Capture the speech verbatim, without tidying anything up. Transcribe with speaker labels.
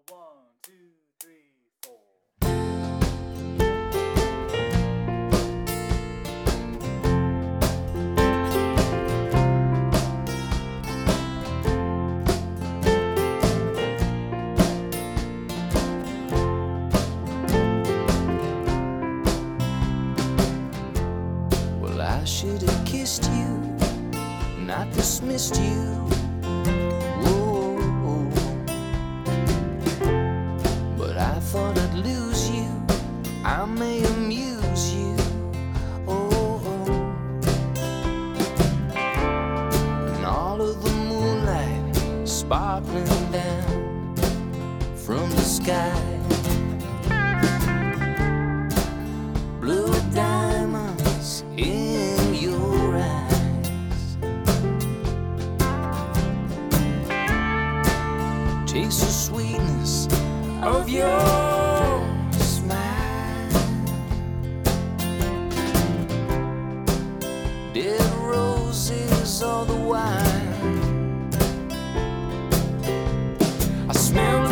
Speaker 1: one, two, three, four.
Speaker 2: Well, I should have kissed you, not dismissed you. Whoa, but I thought I'd lose you. I may amuse you. Oh, and all of the moonlight sparkling down from the sky. Blue diamonds in your eyes. Taste the sweetness of your smile. Dead roses all the while. I smell